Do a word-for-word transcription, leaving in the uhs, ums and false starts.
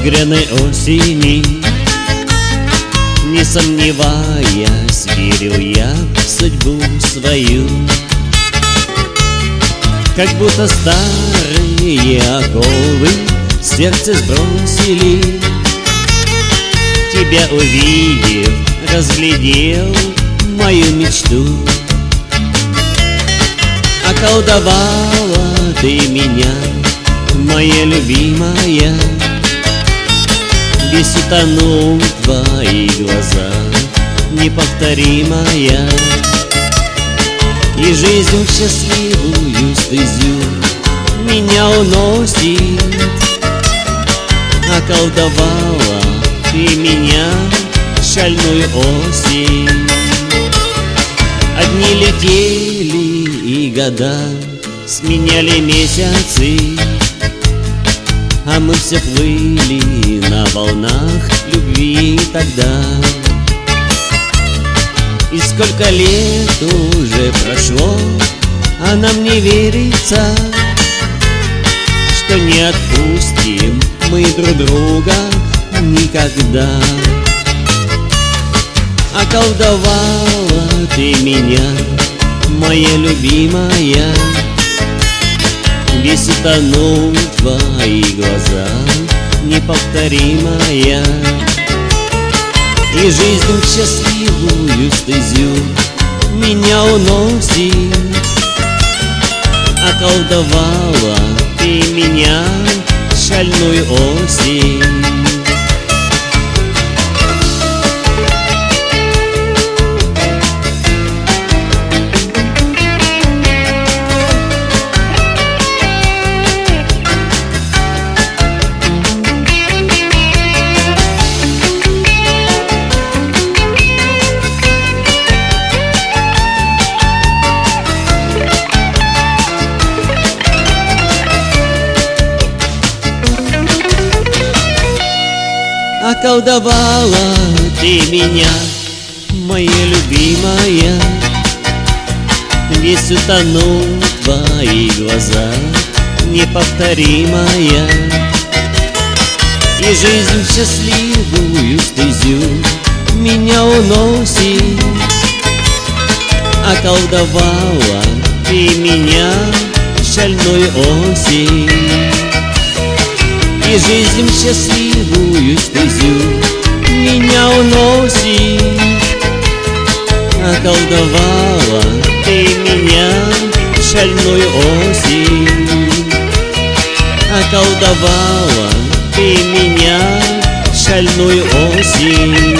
багряной осени. Не сомневаясь, верил я в судьбу свою. Как будто старые оковы сердце сбросили. Тебя увидев, разглядел мою мечту. Околдовала ты меня, моя любимая. Весь утонул в твои глаза, неповторимая. И жизнь счастливую стезю меня уносит. Околдовала ты меня, шальную осень. Одни летели и года сменяли месяцы, а мы все плыли на волнах любви тогда. И сколько лет уже прошло, а нам не верится, что не отпустим мы друг друга никогда. Околдовала ты меня, моя любимая. Весь утонул в твои глаза, неповторимая. И жизнь счастливую стезю меня уносит. Околдовала ты меня, шальную осень. Околдовала ты меня, моя любимая. Весь утонул в твои глаза, неповторимая. И жизнь счастливую стезю меня уносит. Околдовала ты меня, шальную осень. И жизнь счастливую стезю меня уносит. Околдовала ты меня, шальную осень. Околдовала ты меня, шальную осень.